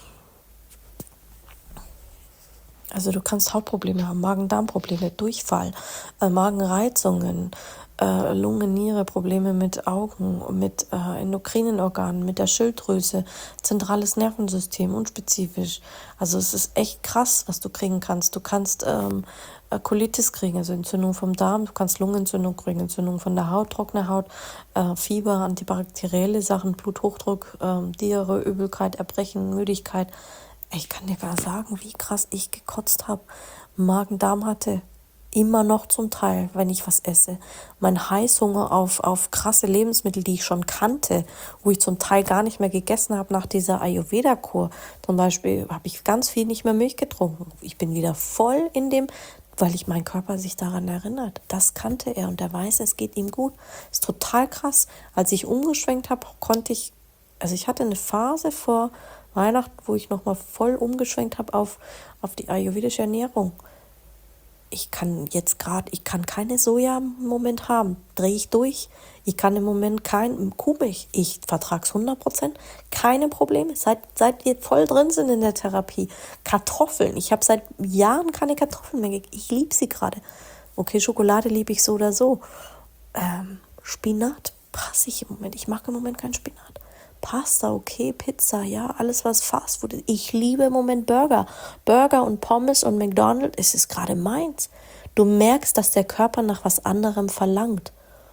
also du kannst Hautprobleme haben, Magen-Darm-Probleme, Durchfall, äh, Magenreizungen, äh, Lunge, Niere, Probleme mit Augen, mit äh, endokrinen Organen, mit der Schilddrüse, zentrales Nervensystem, unspezifisch. Also es ist echt krass, was du kriegen kannst. Du kannst ähm, äh, Colitis kriegen, also Entzündung vom Darm, du kannst Lungenentzündung kriegen, Entzündung von der Haut, trockene Haut, äh, Fieber, antibakterielle Sachen, Bluthochdruck, ähm, Diarrhoe, Übelkeit, Erbrechen, Müdigkeit. Ich kann dir gar sagen, wie krass ich gekotzt habe, Magen-Darm hatte. Immer noch zum Teil, wenn ich was esse. Mein Heißhunger auf, auf krasse Lebensmittel, die ich schon kannte, wo ich zum Teil gar nicht mehr gegessen habe nach dieser Ayurveda-Kur. Zum Beispiel habe ich ganz viel nicht mehr Milch getrunken. Ich bin wieder voll in dem, weil ich mein Körper sich daran erinnert. Das kannte er und er weiß, es geht ihm gut. Ist total krass. Als ich umgeschwenkt habe, konnte ich, also ich hatte eine Phase vor Weihnachten, wo ich nochmal voll umgeschwenkt habe auf, auf die ayurvedische Ernährung. Ich kann jetzt gerade, ich kann keine Soja im Moment haben. Drehe ich durch. Ich kann im Moment kein Kuhmilch. Ich vertrage es hundert Prozent. Keine Probleme. Seit, seit wir voll drin sind in der Therapie. Kartoffeln. Ich habe seit Jahren keine Kartoffeln mehr gegessen. Ich liebe sie gerade. Okay, Schokolade liebe ich so oder so. Ähm, Spinat passe ich im Moment. Ich mag im Moment keinen Spinat. Pasta, okay, Pizza, ja, alles was Fastfood ist. Ich liebe im Moment Burger. Burger und Pommes und McDonald's, es ist gerade meins. Du merkst, dass der Körper nach was anderem verlangt.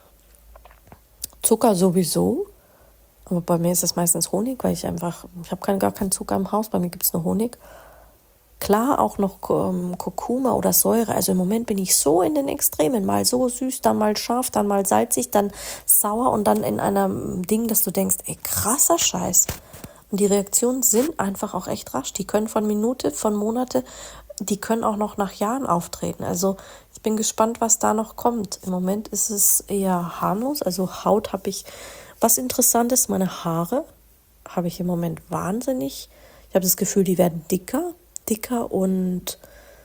Zucker sowieso, aber bei mir ist es meistens Honig, weil ich einfach, ich habe kein, gar keinen Zucker im Haus, bei mir gibt es nur Honig. Klar, auch noch ähm, Kurkuma oder Säure. Also im Moment bin ich so in den Extremen. Mal so süß, dann mal scharf, dann mal salzig, dann sauer und dann in einem Ding, dass du denkst, ey, krasser Scheiß. Und die Reaktionen sind einfach auch echt rasch. Die können von Minute, von Monate, die können auch noch nach Jahren auftreten. Also ich bin gespannt, was da noch kommt. Im Moment ist es eher harmlos. Also Haut habe ich, was interessant ist, meine Haare habe ich im Moment wahnsinnig. Ich habe das Gefühl, die werden dicker. dicker und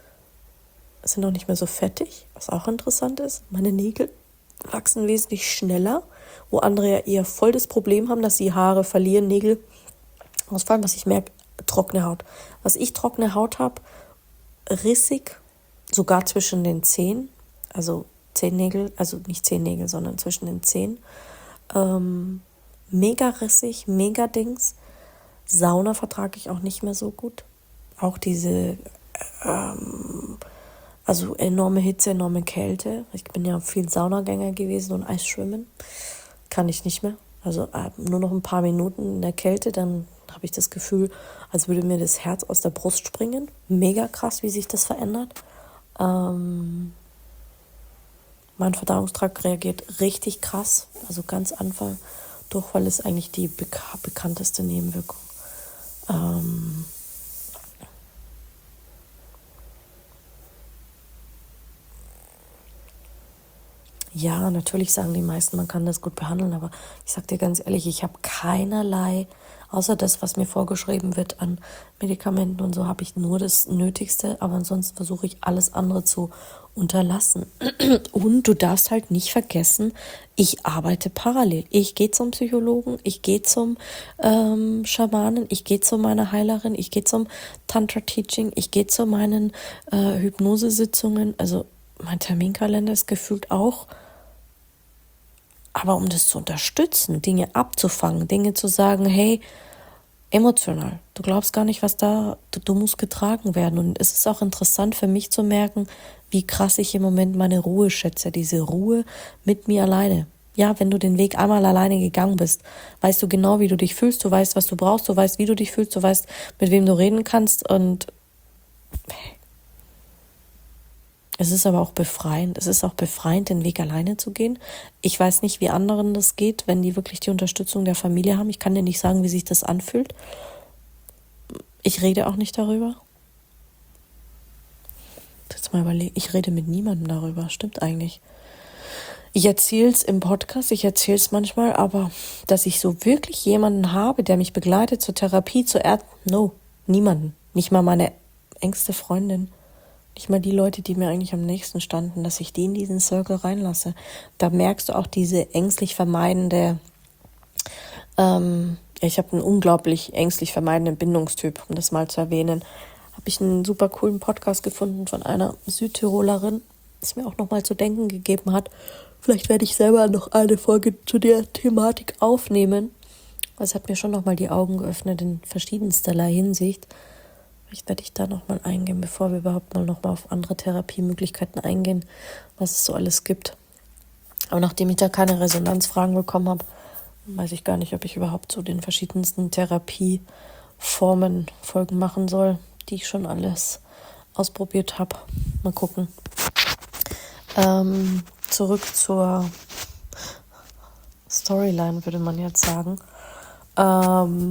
sind auch nicht mehr so fettig, was auch interessant ist. Meine Nägel wachsen wesentlich schneller, wo andere ja eher voll das Problem haben, dass sie Haare verlieren, Nägel ausfallen. Was ich merke, trockene Haut. Was ich trockene Haut habe, rissig, sogar zwischen den Zehen, also Zehennägel, also nicht Zehennägel, sondern zwischen den Zehen. Ähm, mega rissig, mega Dings. Sauna vertrage ich auch nicht mehr so gut. auch diese, ähm, also enorme Hitze, enorme Kälte. Ich bin ja viel Saunagänger gewesen und Eisschwimmen. Kann ich nicht mehr. Also äh, nur noch ein paar Minuten in der Kälte, dann habe ich das Gefühl, als würde mir das Herz aus der Brust springen. Mega krass, wie sich das verändert. Ähm, mein Verdauungstrakt reagiert richtig krass. Also ganz Anfang. Durchfall ist eigentlich die beka- bekannteste Nebenwirkung. Ähm, Ja, natürlich sagen die meisten, man kann das gut behandeln, aber ich sag dir ganz ehrlich, ich habe keinerlei, außer das, was mir vorgeschrieben wird an Medikamenten und so, habe ich nur das Nötigste, aber ansonsten versuche ich alles andere zu unterlassen. Und du darfst halt nicht vergessen, ich arbeite parallel. Ich gehe zum Psychologen, ich gehe zum ähm, Schamanen, ich gehe zu meiner Heilerin, ich gehe zum Tantra-Teaching, ich gehe zu meinen äh, Hypnosesitzungen. Also mein Terminkalender ist gefühlt auch. Aber um das zu unterstützen, Dinge abzufangen, Dinge zu sagen, hey, emotional, du glaubst gar nicht, was da, du, du musst getragen werden. Und es ist auch interessant für mich zu merken, wie krass ich im Moment meine Ruhe schätze, diese Ruhe mit mir alleine. Ja, wenn du den Weg einmal alleine gegangen bist, weißt du genau, wie du dich fühlst, du weißt, was du brauchst, du weißt, wie du dich fühlst, du weißt, mit wem du reden kannst und es ist aber auch befreiend. Es ist auch befreiend, den Weg alleine zu gehen. Ich weiß nicht, wie anderen das geht, wenn die wirklich die Unterstützung der Familie haben. Ich kann dir nicht sagen, wie sich das anfühlt. Ich rede auch nicht darüber. Jetzt mal überlegen. Ich rede mit niemandem darüber. Stimmt eigentlich. Ich erzähle es im Podcast, ich erzähle es manchmal, aber dass ich so wirklich jemanden habe, der mich begleitet zur Therapie, zur Erd... No, niemanden. Nicht mal meine engste Freundin. Nicht mal die Leute, die mir eigentlich am nächsten standen, dass ich die in diesen Circle reinlasse. Da merkst du auch diese ängstlich vermeidende, ähm, ich habe einen unglaublich ängstlich vermeidenden Bindungstyp, um das mal zu erwähnen. Habe ich einen super coolen Podcast gefunden von einer Südtirolerin, das mir auch nochmal zu denken gegeben hat. Vielleicht werde ich selber noch eine Folge zu der Thematik aufnehmen. Das hat mir schon nochmal die Augen geöffnet in verschiedensterlei Hinsicht. Vielleicht werde ich da nochmal eingehen, bevor wir überhaupt mal nochmal auf andere Therapiemöglichkeiten eingehen, was es so alles gibt. Aber nachdem ich da keine Resonanzfragen bekommen habe, weiß ich gar nicht, ob ich überhaupt zu den verschiedensten Therapieformen Folgen machen soll, die ich schon alles ausprobiert habe. Mal gucken. Ähm, zurück zur Storyline, würde man jetzt sagen. Ähm,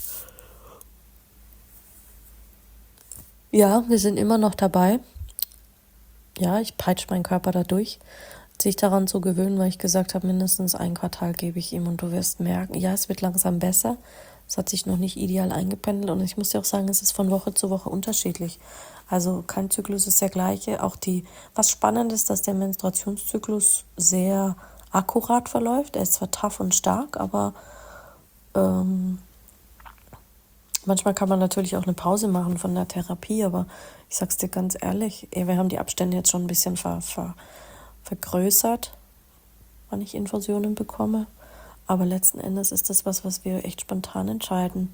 Ja, wir sind immer noch dabei. Ja, ich peitsche meinen Körper da durch, sich daran zu gewöhnen, weil ich gesagt habe, mindestens ein Quartal gebe ich ihm und du wirst merken, ja, es wird langsam besser. Es hat sich noch nicht ideal eingependelt und ich muss dir auch sagen, es ist von Woche zu Woche unterschiedlich. Also kein Zyklus ist der gleiche. Auch die, was spannend ist, dass der Menstruationszyklus sehr akkurat verläuft. Er ist zwar tough und stark, aber ähm, manchmal kann man natürlich auch eine Pause machen von der Therapie, aber ich sag's dir ganz ehrlich, wir haben die Abstände jetzt schon ein bisschen ver, ver, vergrößert, wann ich Infusionen bekomme. Aber letzten Endes ist das was, was wir echt spontan entscheiden.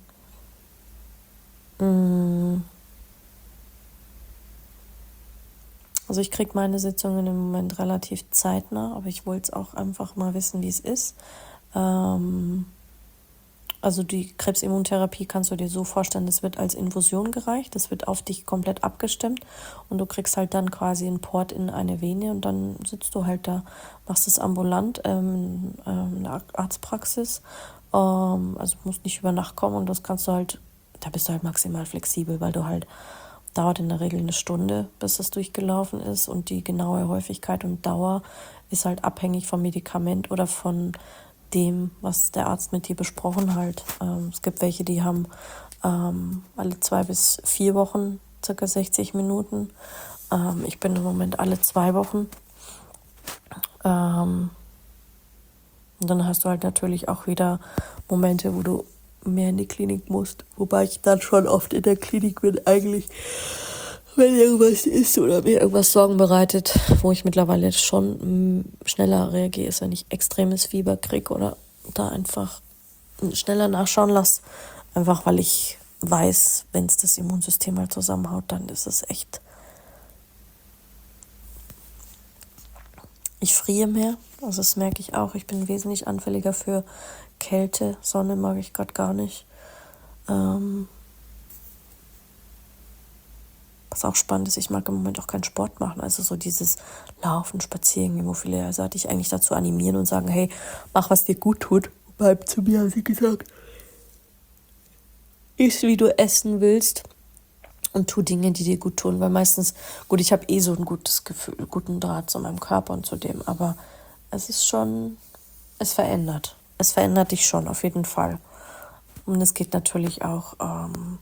Also ich kriege meine Sitzungen im Moment relativ zeitnah, aber ich wollte es auch einfach mal wissen, wie es ist. Ähm, Also die Krebsimmuntherapie kannst du dir so vorstellen, das wird als Infusion gereicht, das wird auf dich komplett abgestimmt und du kriegst halt dann quasi einen Port in eine Vene und dann sitzt du halt da, machst es ambulant ähm, ähm, in der Arztpraxis, ähm, also musst nicht über Nacht kommen und das kannst du halt, da bist du halt maximal flexibel, weil du halt, dauert in der Regel eine Stunde, bis das durchgelaufen ist und die genaue Häufigkeit und Dauer ist halt abhängig vom Medikament oder von dem, was der Arzt mit dir besprochen hat. Ähm, es gibt welche, die haben ähm, alle zwei bis vier Wochen circa sechzig Minuten. Ähm, ich bin im Moment alle zwei Wochen. Ähm, und dann hast du halt natürlich auch wieder Momente, wo du mehr in die Klinik musst. Wobei ich dann schon oft in der Klinik bin, eigentlich, wenn irgendwas ist oder mir irgendwas Sorgen bereitet, wo ich mittlerweile schon mh, schneller reagiere, ist, wenn ich extremes Fieber kriege oder da einfach schneller nachschauen lasse. Einfach, weil ich weiß, wenn es das Immunsystem halt zusammenhaut, dann ist es echt. Ich friere mehr, also das merke ich auch. Ich bin wesentlich anfälliger für Kälte. Sonne mag ich gerade gar nicht. Ähm, was auch spannend ist, ich mag im Moment auch keinen Sport machen. Also so dieses Laufen, Spazieren gehen, wo viele ja sollte ich eigentlich dazu animieren und sagen, hey, mach, was dir gut tut. Bleib zu mir, hat sie gesagt. Iss, wie du essen willst. Und tu Dinge, die dir gut tun, weil meistens, gut, ich habe eh so ein gutes Gefühl, guten Draht zu meinem Körper und zu dem, aber es ist schon, es verändert. Es verändert dich schon, auf jeden Fall. Und es geht natürlich auch, ähm,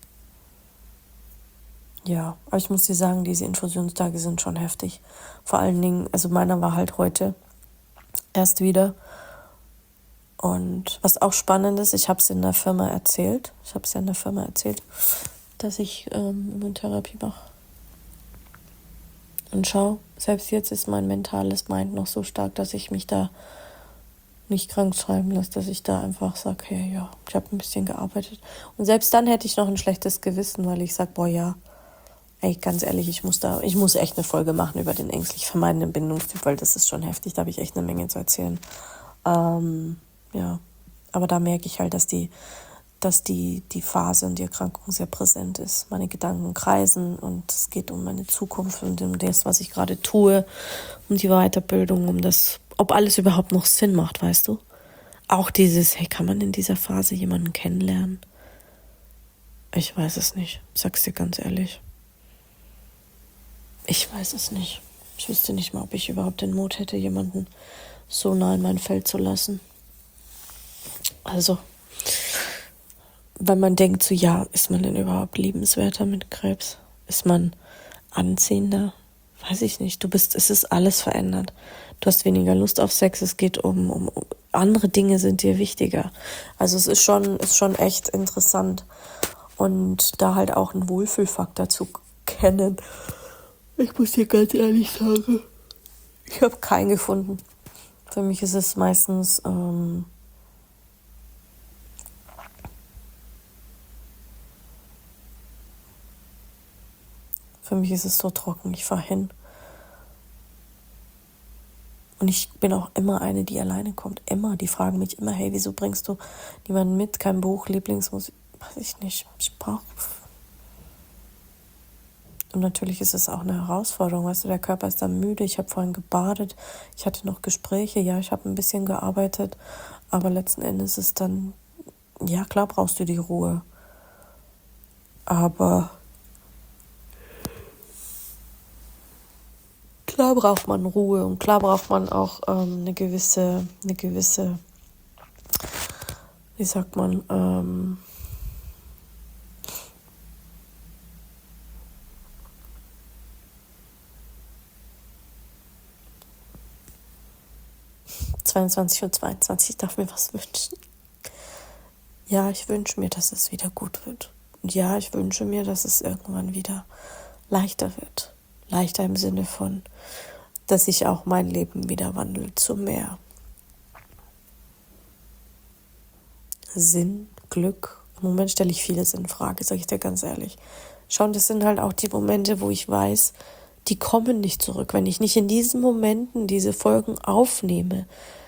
ja, aber ich muss dir sagen, diese Infusionstage sind schon heftig. Vor allen Dingen, also meiner war halt heute erst wieder. Und was auch spannend ist, ich habe es in der Firma erzählt, ich habe es ja in der Firma erzählt, dass ich ähm, Immuntherapie mache. Und schau, selbst jetzt ist mein mentales Mind noch so stark, dass ich mich da nicht krank schreiben lasse, dass ich da einfach sage, hey, ja, ich habe ein bisschen gearbeitet. Und selbst dann hätte ich noch ein schlechtes Gewissen, weil ich sage, boah, ja, ey, ganz ehrlich, ich muss da, ich muss echt eine Folge machen über den ängstlich vermeidenden Bindungstyp, weil das ist schon heftig, da habe ich echt eine Menge zu erzählen. Ähm, ja, aber da merke ich halt, dass die dass die, die Phase und die Erkrankung sehr präsent ist. Meine Gedanken kreisen und es geht um meine Zukunft und um das, was ich gerade tue, um die Weiterbildung, um das, ob alles überhaupt noch Sinn macht, weißt du? Auch dieses, hey, kann man in dieser Phase jemanden kennenlernen? Ich weiß es nicht, ich sag's dir ganz ehrlich. Ich weiß es nicht. Ich wüsste nicht mal, ob ich überhaupt den Mut hätte, jemanden so nah in mein Feld zu lassen. Also, wenn man denkt, so ja, ist man denn überhaupt liebenswerter mit Krebs? Ist man anziehender? Weiß ich nicht. Du bist, es ist alles verändert. Du hast weniger Lust auf Sex, es geht um, um, um andere Dinge sind dir wichtiger. Also es ist schon, ist schon echt interessant. Und da halt auch einen Wohlfühlfaktor zu kennen. Ich muss dir ganz ehrlich sagen, ich habe keinen gefunden. Für mich ist es meistens ähm, Für mich ist es so trocken, ich fahre hin. Und ich bin auch immer eine, die alleine kommt. Immer. Die fragen mich immer, hey, wieso bringst du niemanden mit? Kein Buch, Lieblingsmusik. Weiß ich nicht. Ich brauche. Und natürlich ist es auch eine Herausforderung. Weißt du, der Körper ist dann müde. Ich habe vorhin gebadet. Ich hatte noch Gespräche. Ja, ich habe ein bisschen gearbeitet. Aber letzten Endes ist dann, ja, klar brauchst du die Ruhe. Aber klar braucht man Ruhe und klar braucht man auch ähm, eine gewisse, eine gewisse, wie sagt man, ähm, zweiundzwanzig Uhr zweiundzwanzig, ich darf mir was wünschen. Ja, ich wünsche mir, dass es wieder gut wird. Und ja, ich wünsche mir, dass es irgendwann wieder leichter wird. Leichter im Sinne von, dass sich auch mein Leben wieder wandelt zu mehr Sinn, Glück. Im Moment stelle ich vieles in Frage, sage ich dir ganz ehrlich. Schau, das sind halt auch die Momente, wo ich weiß, die kommen nicht zurück. Wenn ich nicht in diesen Momenten diese Folgen aufnehme,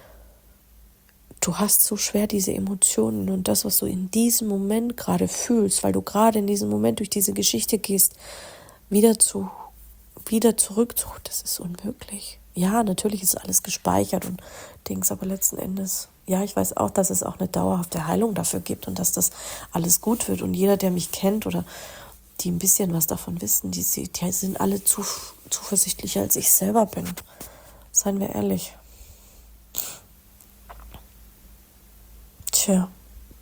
du hast so schwer diese Emotionen und das, was du in diesem Moment gerade fühlst, weil du gerade in diesem Moment durch diese Geschichte gehst, wieder zu wieder zurück, das ist unmöglich. Ja, natürlich ist alles gespeichert und Dings, aber letzten Endes, ja, ich weiß auch, dass es auch eine dauerhafte Heilung dafür gibt und dass das alles gut wird. Und jeder, der mich kennt oder die ein bisschen was davon wissen, die, die sind alle zu, zuversichtlicher, als ich selber bin. Seien wir ehrlich. Tja.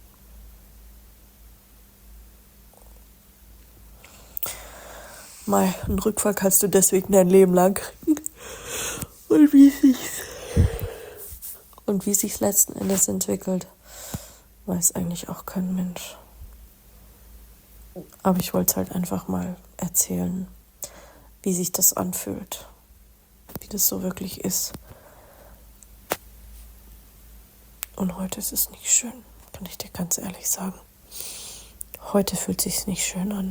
Mal einen Rückfall kannst du deswegen dein Leben lang kriegen. Und wie sich's und wie sich's letzten Endes entwickelt, weiß eigentlich auch kein Mensch. Aber ich wollte es halt einfach mal erzählen, wie sich das anfühlt, wie das so wirklich ist. Und heute ist es nicht schön, kann ich dir ganz ehrlich sagen. Heute fühlt sich's nicht schön an.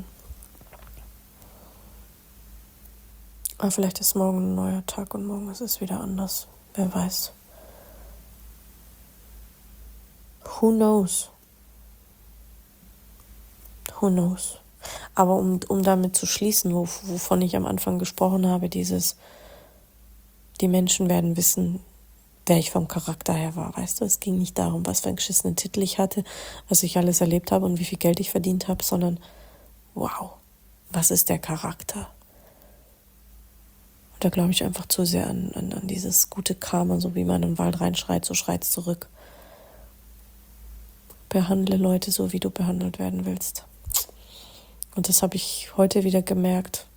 Aber vielleicht ist morgen ein neuer Tag und morgen ist es wieder anders. Wer weiß. Who knows? Who knows? Aber um, um damit zu schließen, wo, wovon ich am Anfang gesprochen habe, dieses, die Menschen werden wissen, wer ich vom Charakter her war, weißt du? Es ging nicht darum, was für einen geschissenen Titel ich hatte, was ich alles erlebt habe und wie viel Geld ich verdient habe, sondern wow, was ist der Charakter? Und da glaube ich einfach zu sehr an, an, an dieses gute Karma, so wie man in den Wald reinschreit, so schreit's zurück. Behandle Leute so, wie du behandelt werden willst. Und das habe ich heute wieder gemerkt,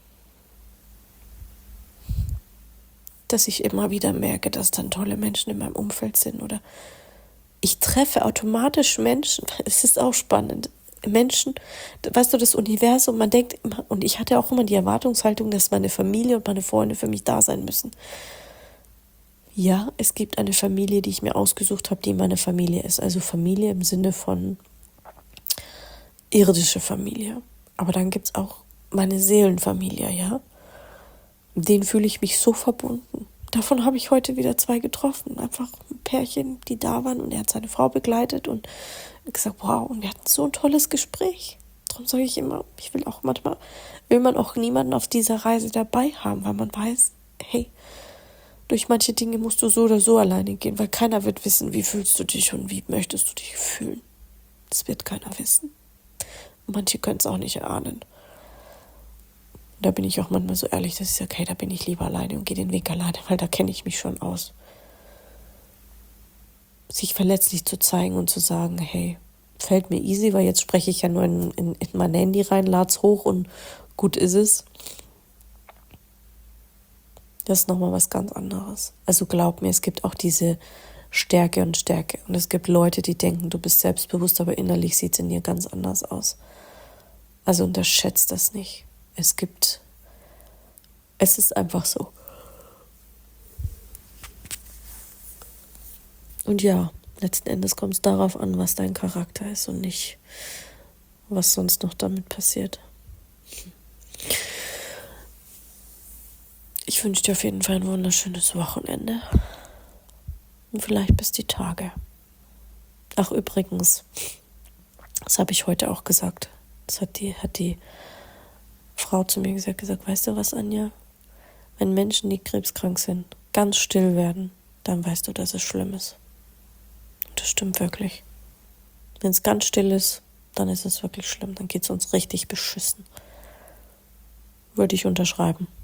dass ich immer wieder merke, dass dann tolle Menschen in meinem Umfeld sind. Oder ich treffe automatisch Menschen, es ist auch spannend, Menschen, weißt du, das Universum, man denkt immer, und ich hatte auch immer die Erwartungshaltung, dass meine Familie und meine Freunde für mich da sein müssen. Ja, es gibt eine Familie, die ich mir ausgesucht habe, die meine Familie ist. Also Familie im Sinne von irdische Familie. Aber dann gibt es auch meine Seelenfamilie, ja. Denen fühle ich mich so verbunden. Davon habe ich heute wieder zwei getroffen. Einfach ein Pärchen, die da waren und er hat seine Frau begleitet und gesagt, wow, und wir hatten so ein tolles Gespräch. Darum sage ich immer, ich will auch manchmal, will man auch niemanden auf dieser Reise dabei haben, weil man weiß, hey, durch manche Dinge musst du so oder so alleine gehen, weil keiner wird wissen, wie fühlst du dich und wie möchtest du dich fühlen. Das wird keiner wissen. Und manche können es auch nicht erahnen. Da bin ich auch manchmal so ehrlich, dass ich sage, hey, da bin ich lieber alleine und gehe den Weg alleine, weil da kenne ich mich schon aus. Sich verletzlich zu zeigen und zu sagen, hey, fällt mir easy, weil jetzt spreche ich ja nur in, in, in mein Handy rein, lad's hoch und gut ist es. Das ist nochmal was ganz anderes. Also glaub mir, es gibt auch diese Stärke und Stärke. Und es gibt Leute, die denken, du bist selbstbewusst, aber innerlich sieht es in dir ganz anders aus. Also unterschätzt das nicht. Es gibt, es ist einfach so. Und ja, letzten Endes kommt es darauf an, was dein Charakter ist und nicht, was sonst noch damit passiert. Ich wünsche dir auf jeden Fall ein wunderschönes Wochenende. Und vielleicht bis die Tage. Ach, übrigens, das habe ich heute auch gesagt. Das hat die, hat die Frau zu mir gesagt, gesagt, weißt du was, Anja? Wenn Menschen, die krebskrank sind, ganz still werden, dann weißt du, dass es schlimm ist. Und das stimmt wirklich. Wenn es ganz still ist, dann ist es wirklich schlimm. Dann geht es uns richtig beschissen. Würde ich unterschreiben.